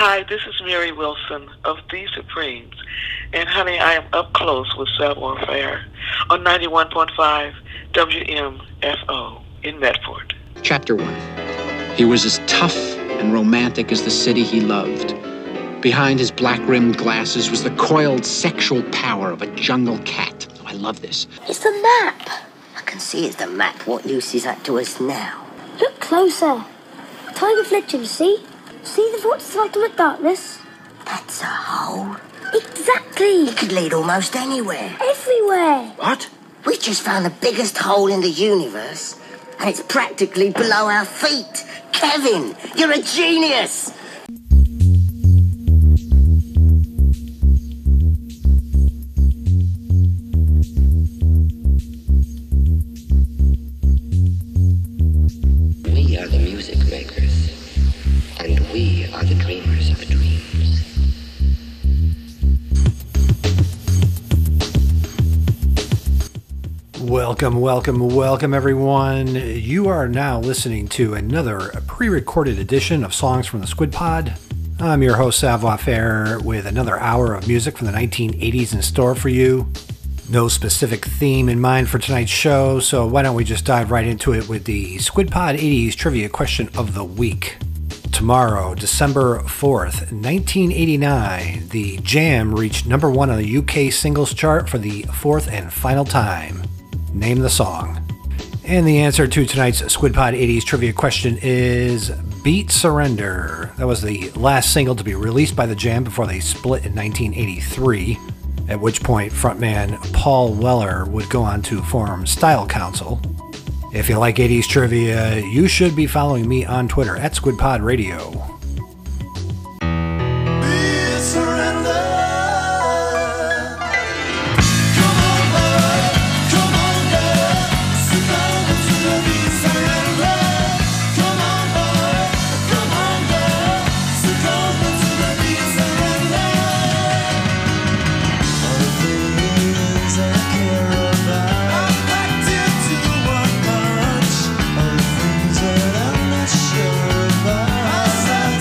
Hi, this is Mary Wilson of The Supremes. And honey, I am up close with Savoir-Faire on 91.5 WMFO in Medford. Chapter 1. He was as tough and romantic as the city he loved. Behind his black-rimmed glasses was the coiled sexual power of a jungle cat. Oh, I love this. It's the map. I can see it's the map. What use is that to us now? Look closer. Tiger Fletcher, see? See the vortex light in the darkness? That's a hole. Exactly. It could lead almost anywhere. Everywhere. What? We just found the biggest hole in the universe, and it's practically below our feet. Kevin, you're a genius. We are the music makers, and we are the dreamers of dreams. Welcome, everyone. You are now listening to another pre-recorded edition of Songs from the Squid Pod. I'm your host, Savoir-Faire, with another hour of music from the 1980s in store for you. No specific theme in mind for tonight's show, so why don't we just dive right into it with the Squid Pod 80s Trivia Question of the Week. Tomorrow, December 4th, 1989, the Jam reached number 1 on the UK singles chart for the fourth and final time. Name the song. And the answer to tonight's Squid Pod 80s trivia question is Beat Surrender. That was the last single to be released by the Jam before they split in 1983, at which point frontman Paul Weller would go on to form Style Council. If you like 80s trivia, you should be following me on Twitter at SquidPodRadio. Sure, but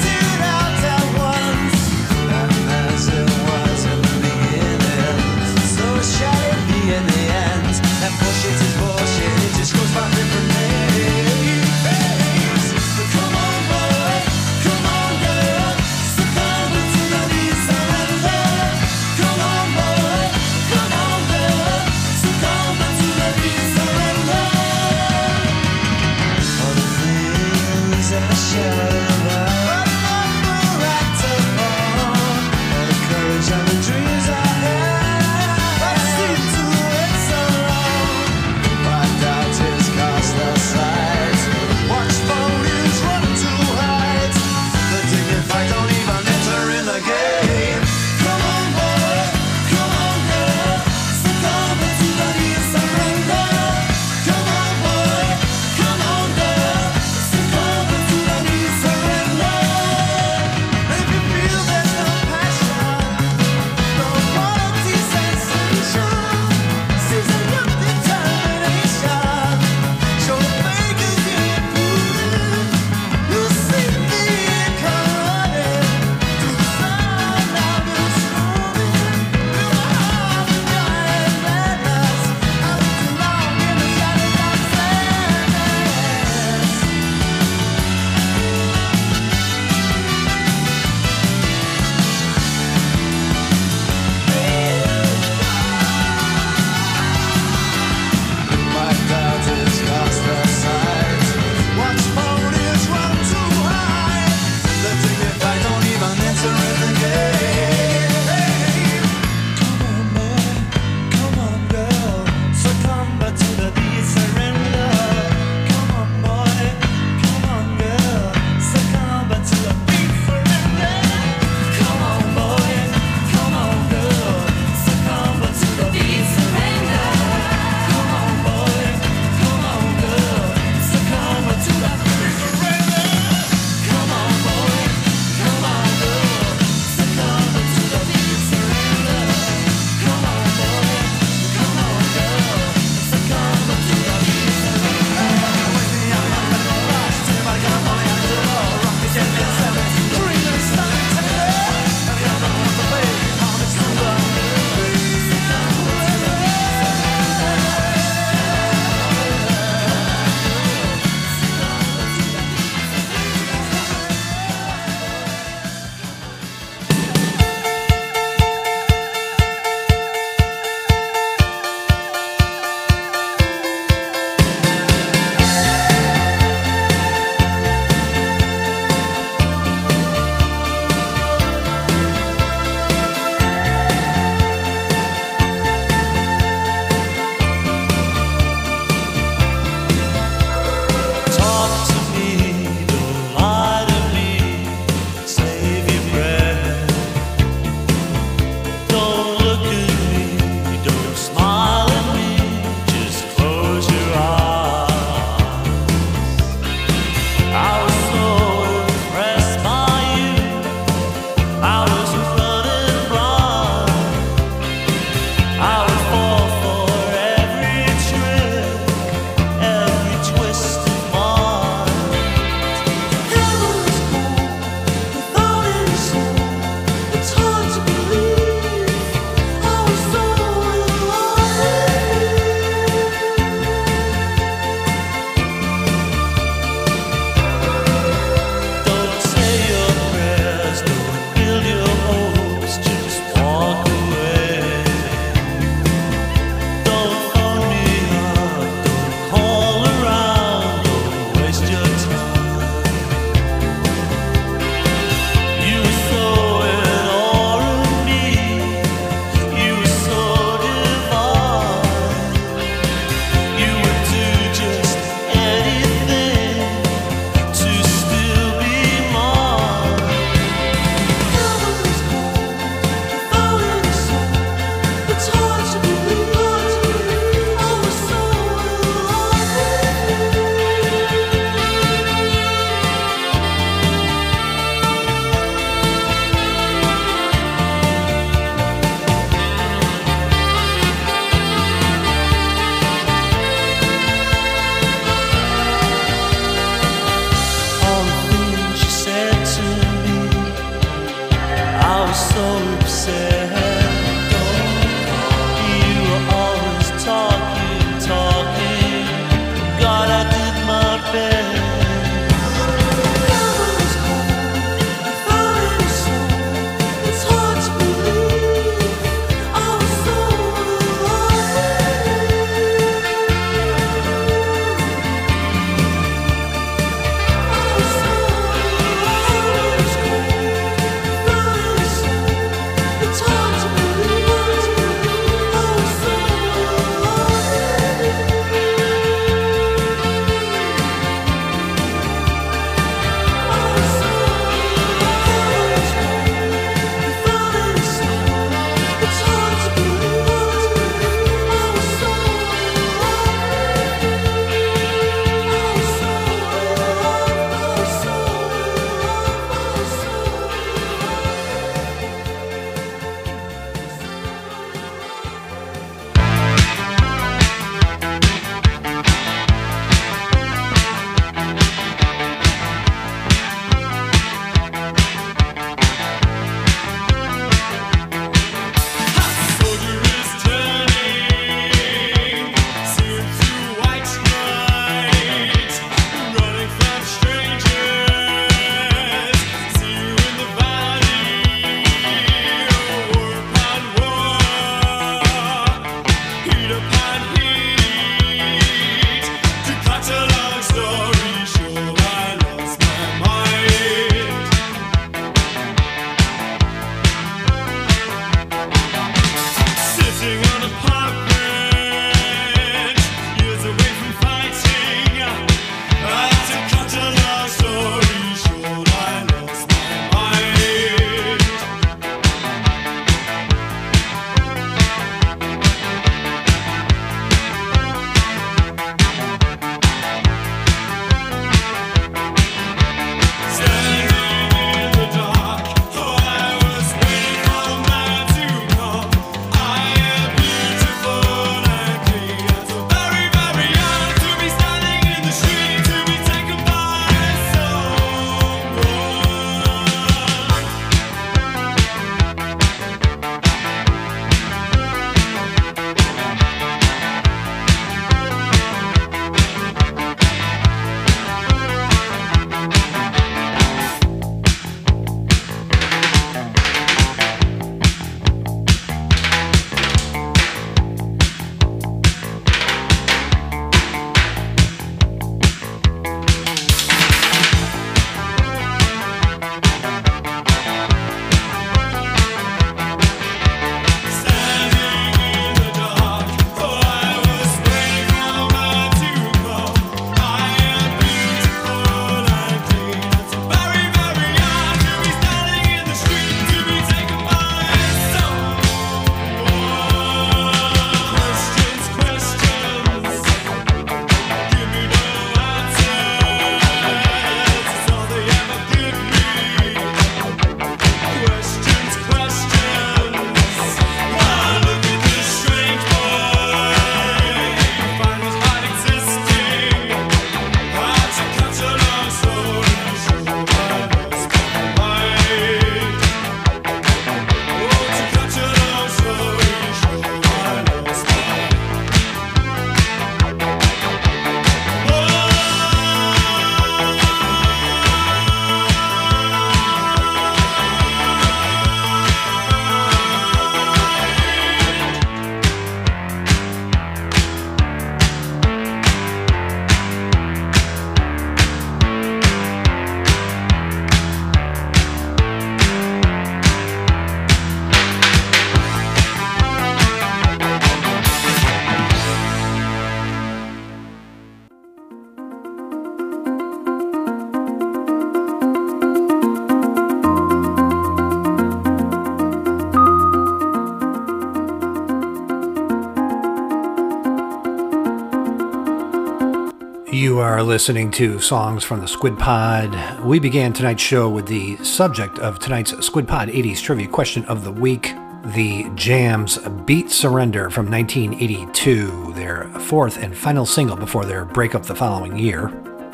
You are listening to Songs from the Squid Pod. We began tonight's show with the subject of tonight's Squid Pod 80s Trivia Question of the Week, the Jams' Beat Surrender from 1982, their fourth and final single before their breakup the following year.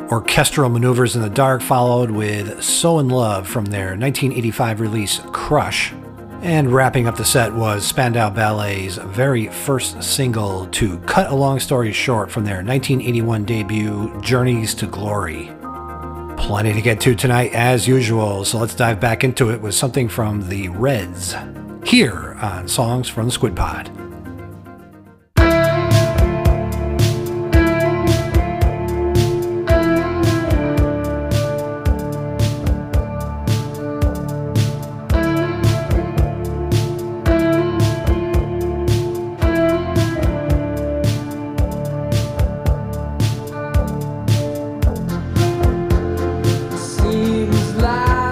Orchestral Maneuvers in the Dark followed with So in Love from their 1985 release Crush. And wrapping up the set was Spandau Ballet's very first single to cut a long story short from their 1981 debut Journeys to Glory. Plenty to get to tonight as usual, so let's dive back into it with something from the Reds here on Songs from the Squid Pod.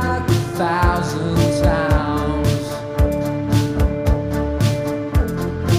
Thousand times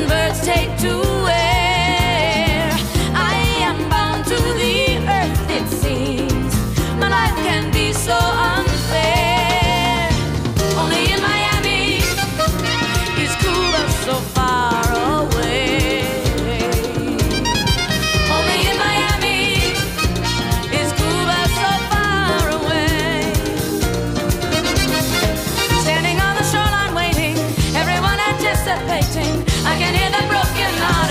birds take to air. I am bound to the earth, it seems. My life can be so unfair. Only in Miami is Cuba so far away. Only in Miami is Cuba so far away. Standing on the shoreline waiting, everyone anticipating. I can hear the broken heart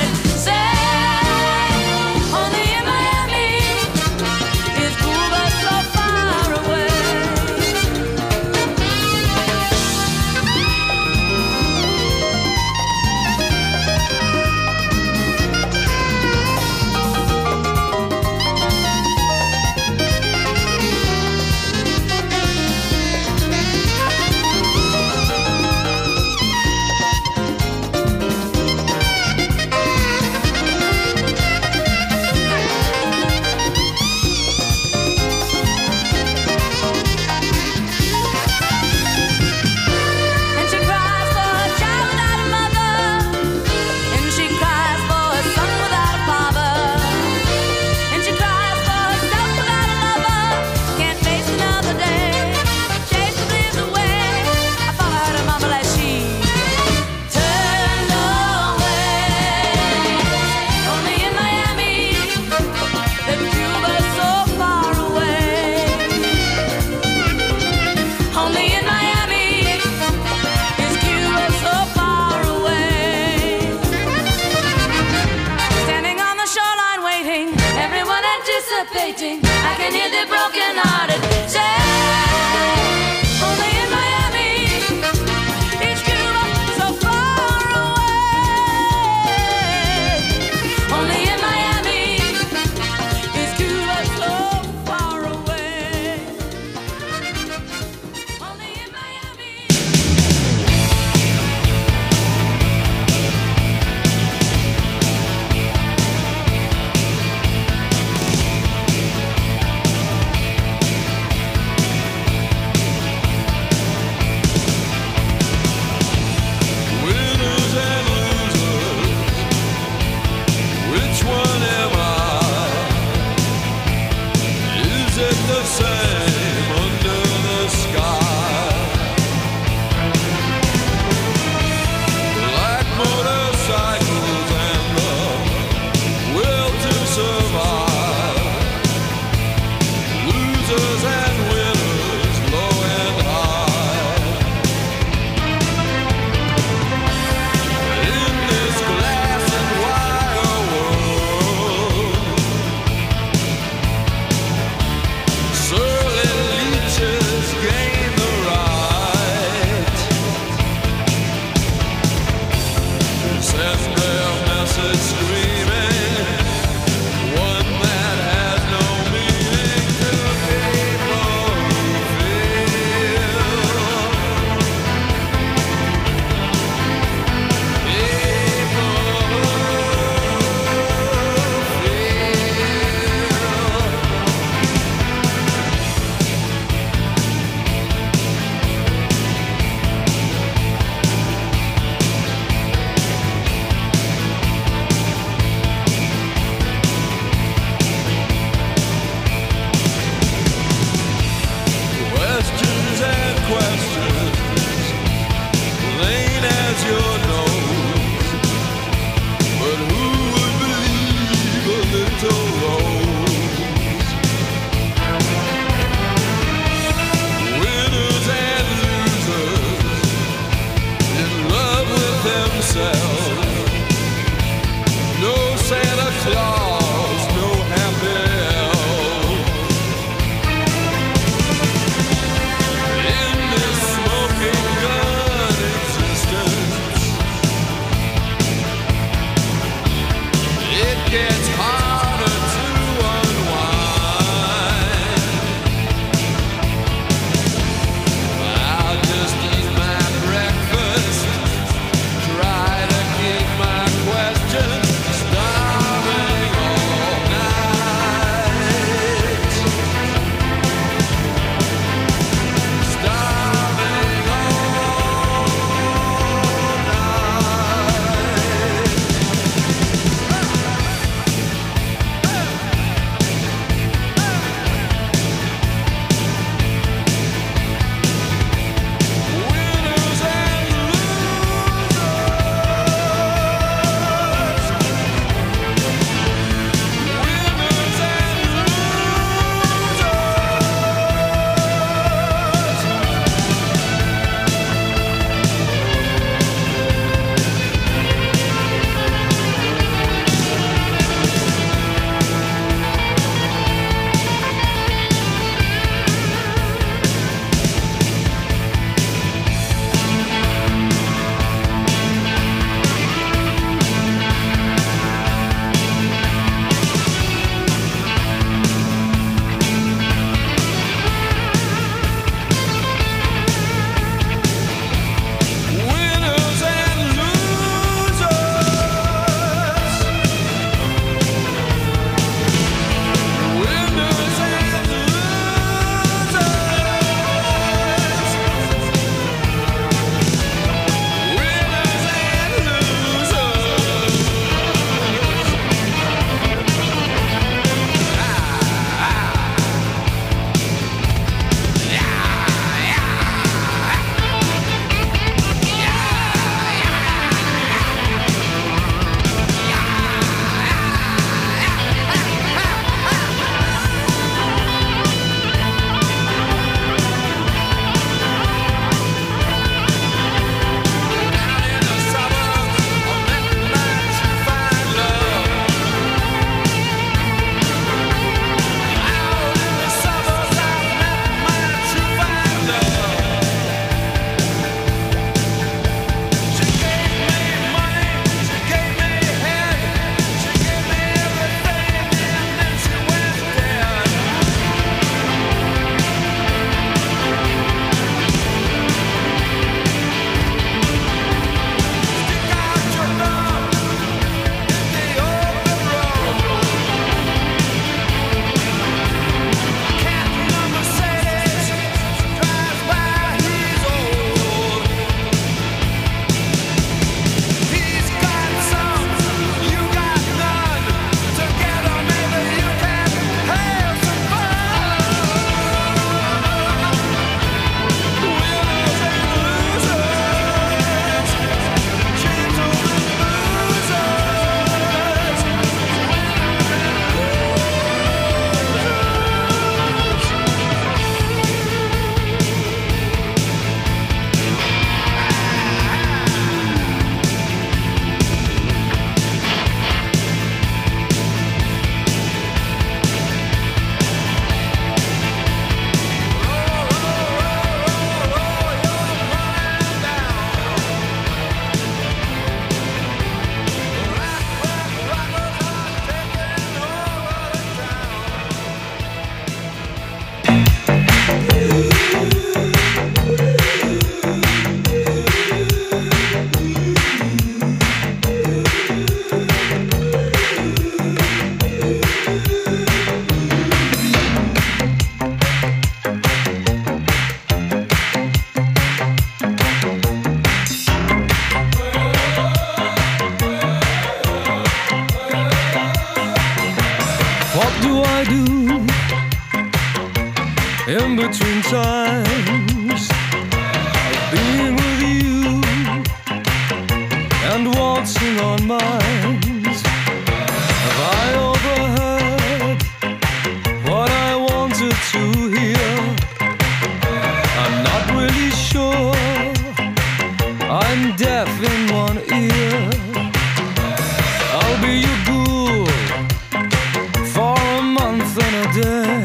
times of being with you and waltzing on minds. Have I overheard what I wanted to hear? I'm not really sure. I'm deaf in one ear. I'll be your ghoul for a month and a day.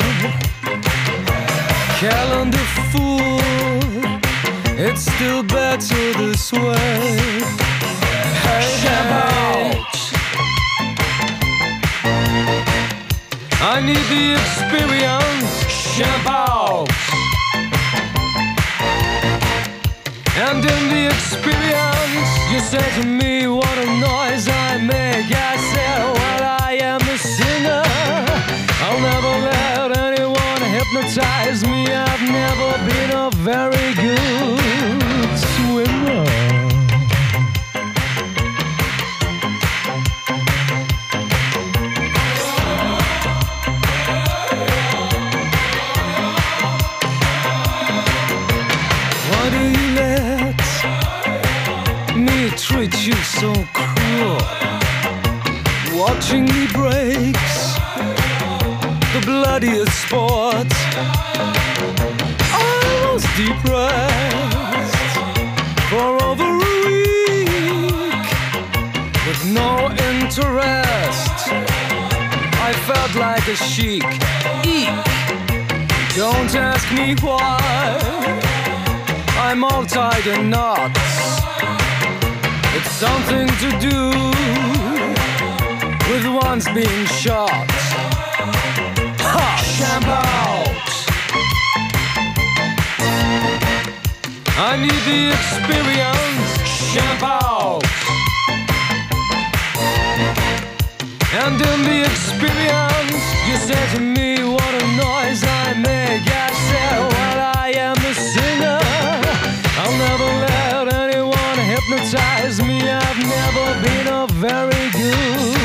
Calendar fool, it's still better this way. Hey, out. I need the experience. Champ out. And in the experience, you said to me, what a noise I make. I said, well, I am the singer. I'll never let anyone hypnotize me. I've never been a very good swimmer. Why do you let me treat you so cruel? Watching me breaks the bloodiest sport. I was depressed for over a week with no interest. I felt like a chic. Eek. Don't ask me why. I'm all tied in knots. It's something to do with one's being shot. Ha! Champ out! I need the experience. Champ out! And in the experience, you said to me, what a noise I make. I said, well, I am the singer. I'll never let anyone hypnotize me. I've never been a very good.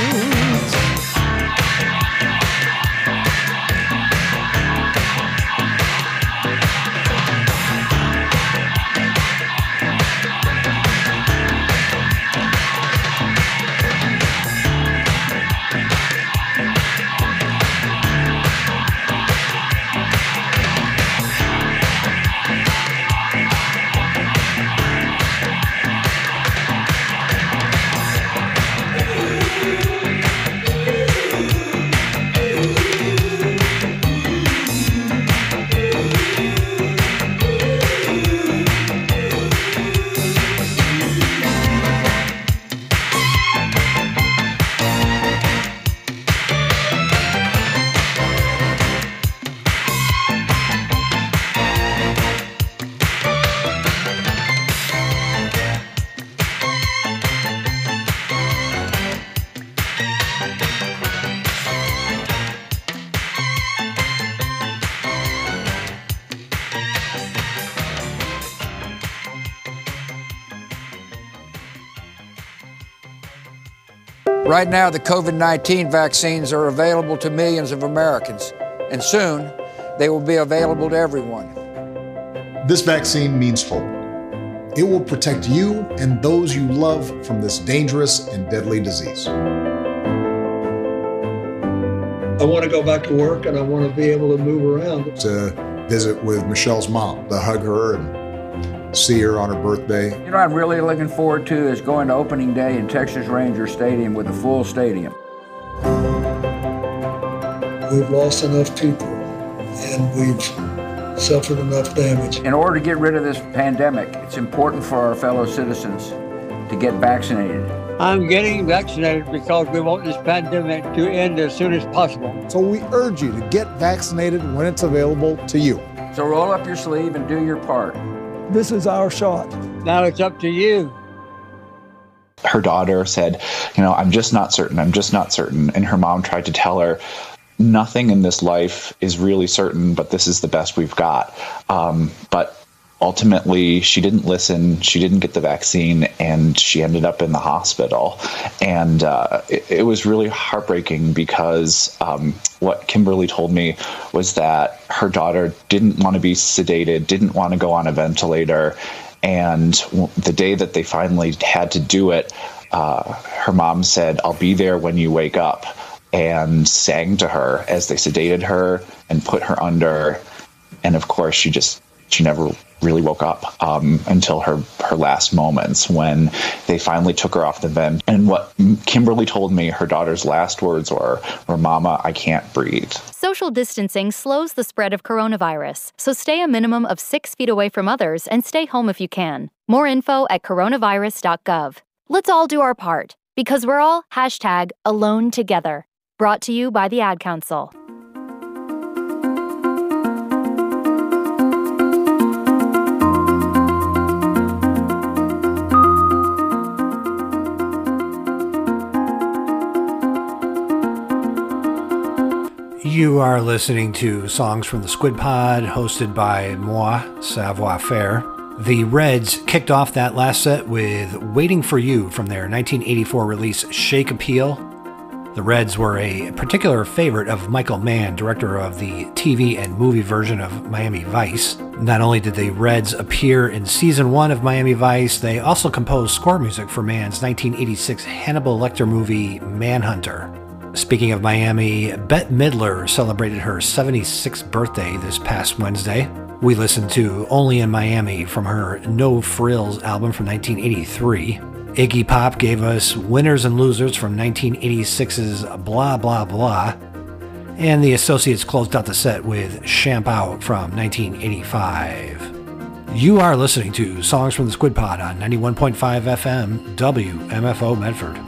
Right now, the COVID-19 vaccines are available to millions of Americans, and soon they will be available to everyone. This vaccine means hope. It will protect you and those you love from this dangerous and deadly disease. I want to go back to work and I want to be able to move around. To visit with Michelle's mom, to hug her and see her on her birthday. You know what I'm really looking forward to is going to opening day in Texas Ranger Stadium with a full stadium. We've lost enough people and we've suffered enough damage. In order to get rid of this pandemic, it's important for our fellow citizens to get vaccinated. I'm getting vaccinated because we want this pandemic to end as soon as possible. So we urge you to get vaccinated when it's available to you. So roll up your sleeve and do your part. This is our shot. Now it's up to you. Her daughter said, I'm just not certain. And her mom tried to tell her, nothing in this life is really certain, but this is the best we've got. But ultimately, she didn't listen. She didn't get the vaccine, and she ended up in the hospital. And it was really heartbreaking because what Kimberly told me was that her daughter didn't want to be sedated, didn't want to go on a ventilator. And the day that they finally had to do it, her mom said, "I'll be there when you wake up," and sang to her as they sedated her and put her under. And of course, she never really woke up until her last moments, when they finally took her off the vent. And what Kimberly told me her daughter's last words were, "Mama, I can't breathe." Social distancing slows the spread of coronavirus, so stay a minimum of 6 feet away from others and stay home if you can. More info at coronavirus.gov. Let's all do our part, because we're all #alone together. Brought to you by the Ad Council. You are listening to Songs from the Squid Pod, hosted by moi, Savoir Faire. The Reds kicked off that last set with Waiting for You from their 1984 release Shake Appeal. The Reds were a particular favorite of Michael Mann, director of the TV and movie version of Miami Vice. Not only did the Reds appear in season 1 of Miami Vice, they also composed score music for Mann's 1986 Hannibal Lecter movie Manhunter. Speaking of Miami, Bette Midler celebrated her 76th birthday this past Wednesday. We listened to Only in Miami from her No Frills album from 1983. Iggy Pop gave us Winners and Losers from 1986's Blah Blah Blah. And the Associates closed out the set with Champ Out from 1985. You are listening to Songs from the Squid Pod on 91.5 FM, WMFO Medford.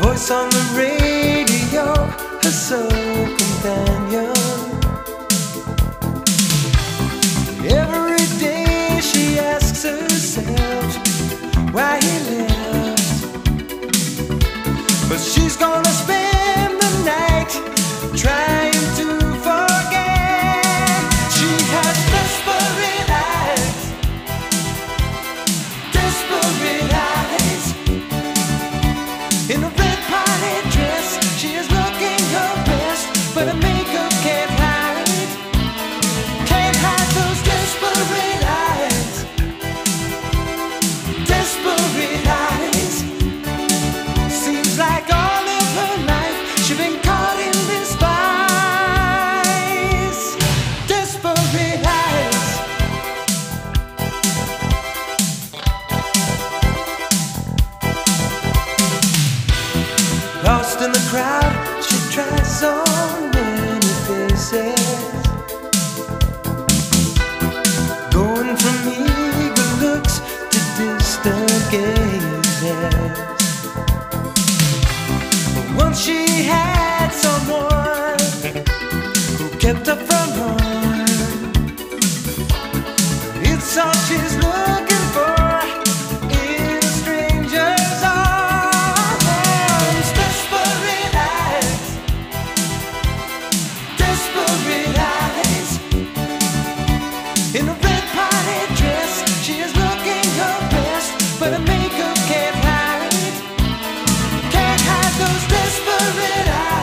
voice on the radio, her sole companion. Every day she asks herself why he left, but she's gonna spend the night trying to forget. She has desperate eyes, desperate eyes. In a red party dress, she is looking her best, but her makeup can't hide those desperate eyes, desperate eyes. Seems like all of her life she's been caught in this vice. Desperate eyes. Lost in the crowd, she tries on many faces, going from eager looks to distant gazes. But once she had someone who kept her from harm, it's all she's looking for in a stranger's arms. Desperate eyes, desperate eyes. In a red party dress, she is looking her best, but her makeup can't hide those desperate eyes.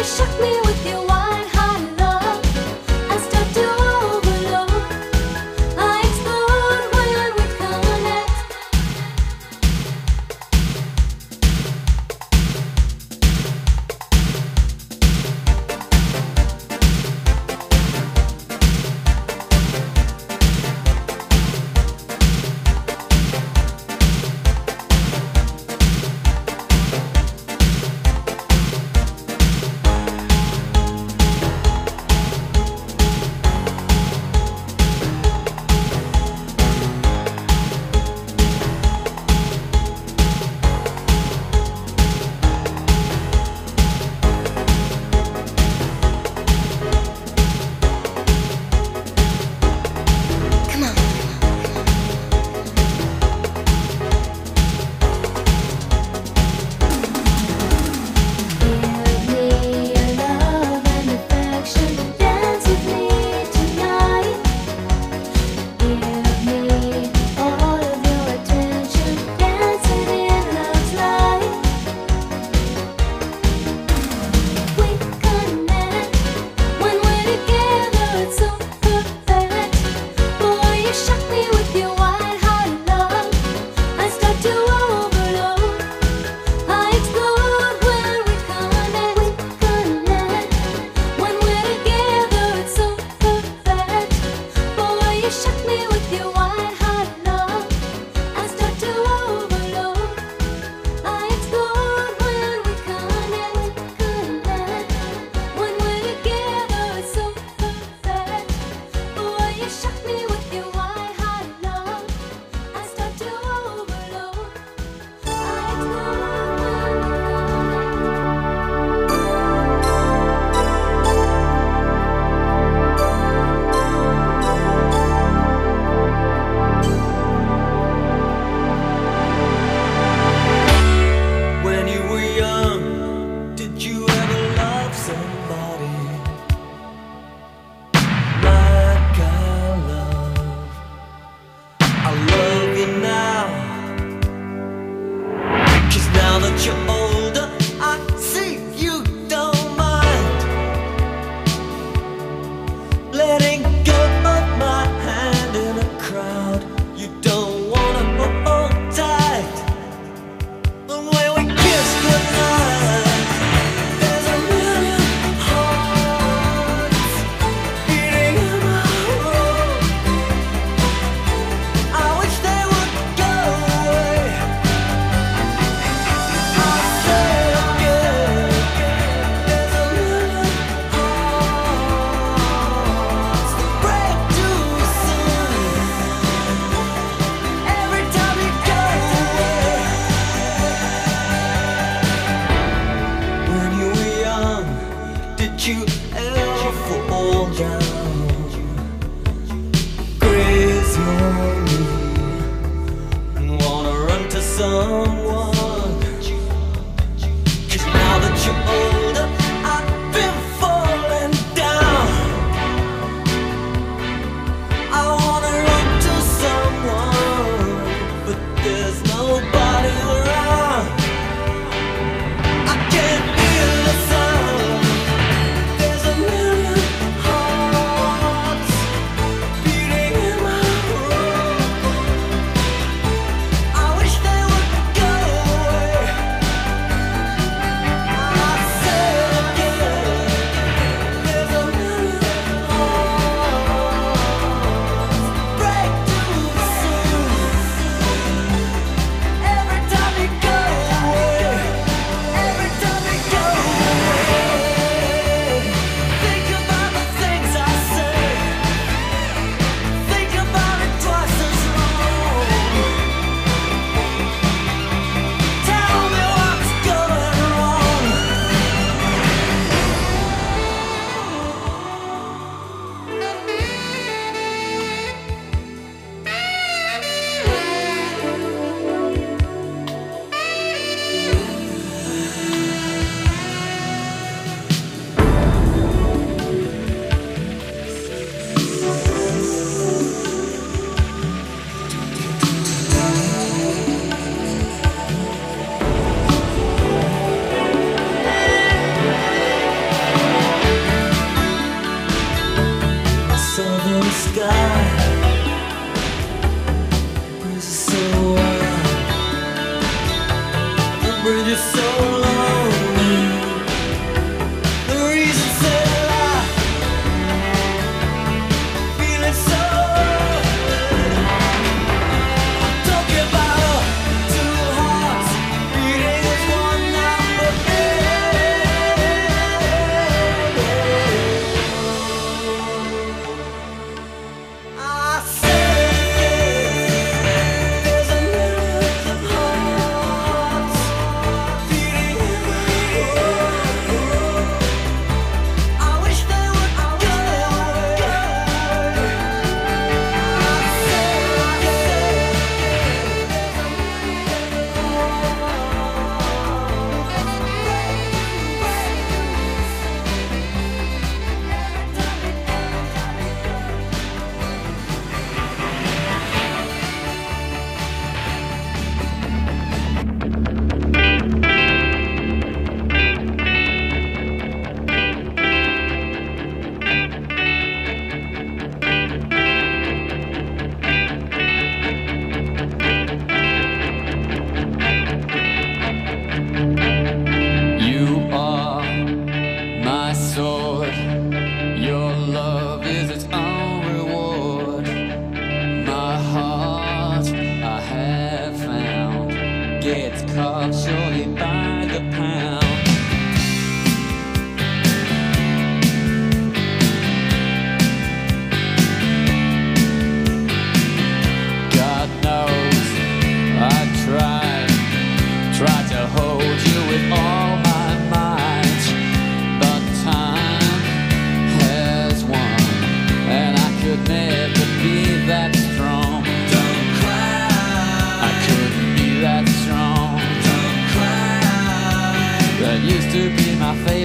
I wish they would go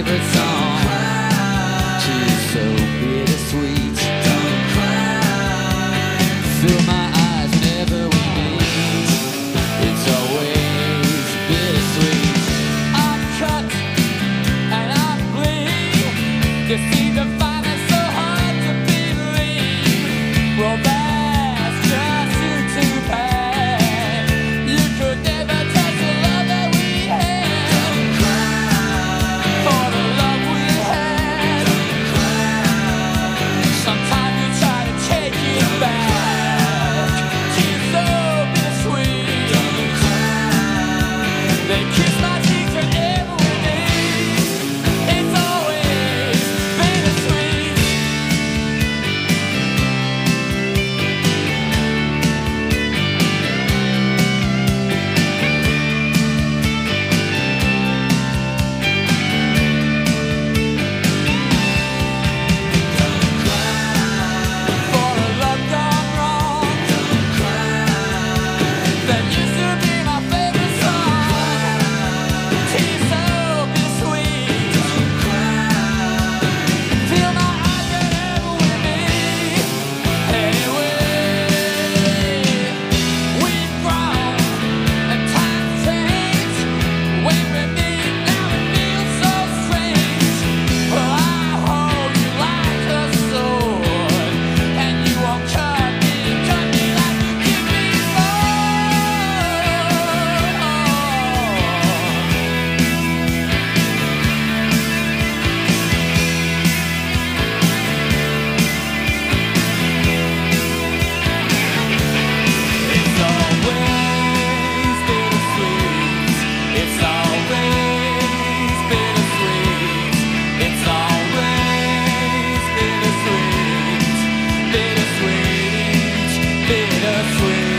favorite song. She's so bittersweet. Don't cry. Fill my eyes whenever we meet. It's always bittersweet. I cut and I bleed. You see the find it so hard to believe. Well, that's just too bad. You could never touch the love that we had. Don't cry for the love we had. Don't cry. Sometimes you try to take it back. She's so bittersweet. Don't cry. They kiss my cheeks whenever we meet. It's always bittersweet. For a love gone wrong. Don't cry. That used to be my favorite song. She's so bittersweet. Don't cry. Feel my eyes whenever we meet. Anyway, we've grown and times change. When we meet now it feels so strange. Well, I hope you like the sword, and you won't cut me like you did before. It's always bittersweet. It's always bittersweet. It's always bittersweet. Bittersweet. Bittersweet.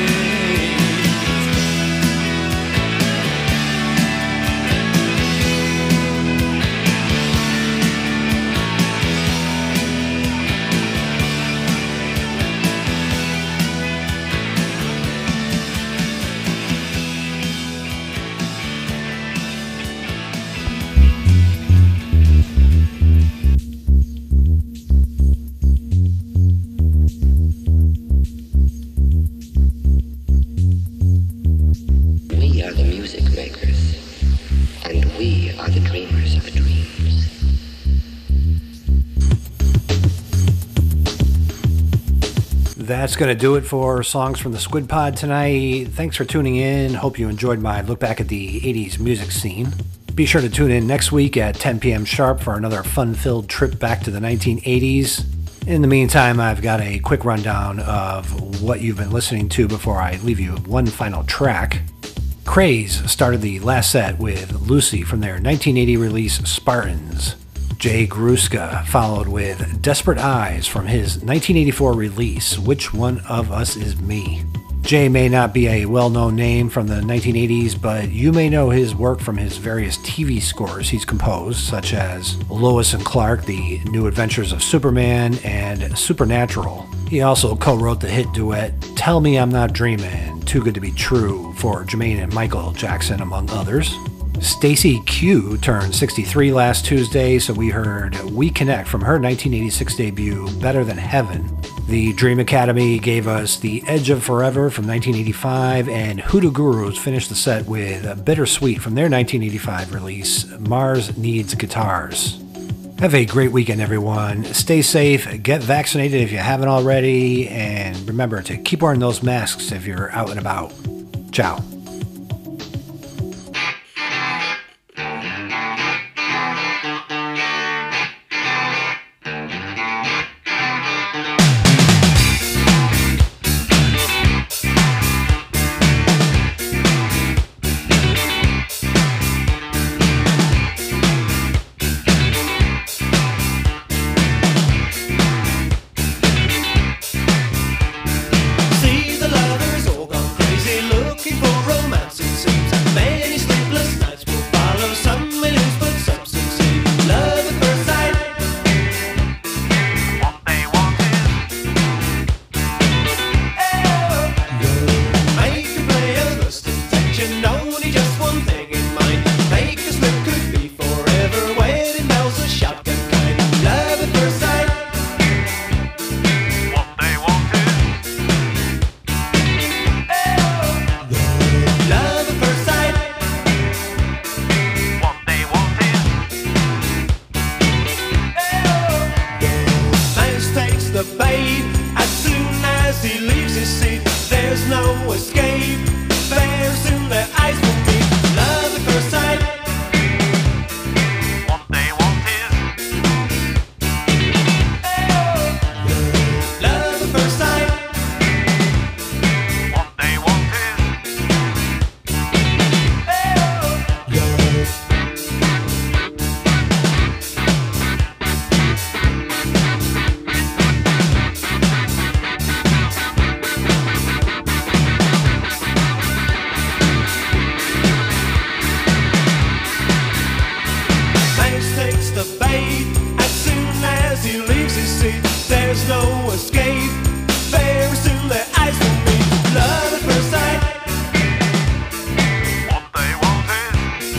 We are the music makers, and we are the dreamers of dreams. That's going to do it for Songs from the Squid Pod tonight. Thanks for tuning in. Hope you enjoyed my look back at the 80s music scene. Be sure to tune in next week at 10 p.m. sharp for another fun-filled trip back to the 1980s. In the meantime, I've got a quick rundown of what you've been listening to before I leave you one final track. Craze started the last set with Lucy from their 1980 release Spartans. Jay Gruska followed with Desperate Eyes from his 1984 release Which One of Us Is Me. Jay may not be a well-known name from the 1980s, but you may know his work from his various TV scores he's composed, such as Lois and Clark, The New Adventures of Superman, and Supernatural. He also co-wrote the hit duet Tell Me I'm Not Dreamin', Too Good to Be True for Jermaine and Michael Jackson, among others. Stacey Q turned 63 last Tuesday, so we heard We Connect from her 1986 debut, Better Than Heaven. The Dream Academy gave us The Edge of Forever from 1985, and Hoodoo Gurus finished the set with Bittersweet from their 1985 release, Mars Needs Guitars. Have a great weekend, everyone. Stay safe, get vaccinated if you haven't already, and remember to keep wearing those masks if you're out and about. Ciao. See the lovers all gone crazy looking for the bait. As soon as he leaves his seat, there's no escape. Very soon their eyes will meet. Love at first sight. What they want is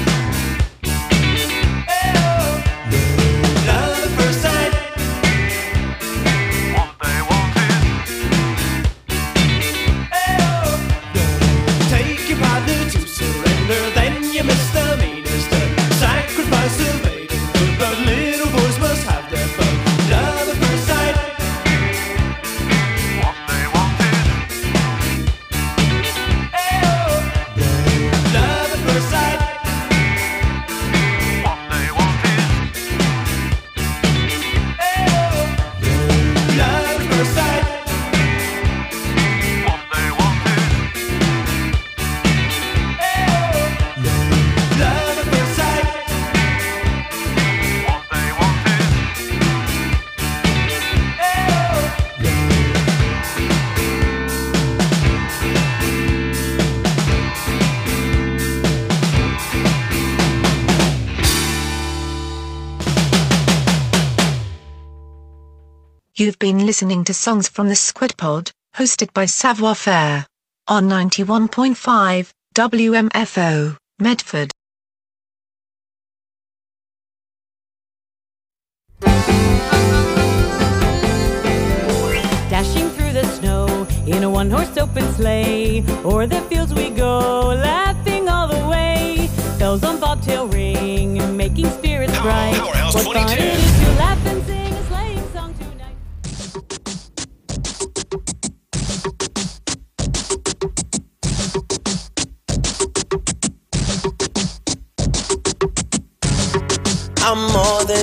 love at first sight. What they want is take your partner to surrender, then you miss the meanest sacrifice of maiden. But little boys must have their fun. Love at first sight. What they want is love at first sight. What they want is love at first sight. What they want is love at first sight. What they want is You've been listening to Songs from the Squid Pod, hosted by Savoir Faire, on 91.5 WMFO, Medford. Dashing through the snow in a one-horse open sleigh, o'er the fields we go, laughing all the way. Bells on bobtail ring, making spirits bright. Powerhouse What fun 22. it is to laugh and sing a sleighing song tonight. I'm more than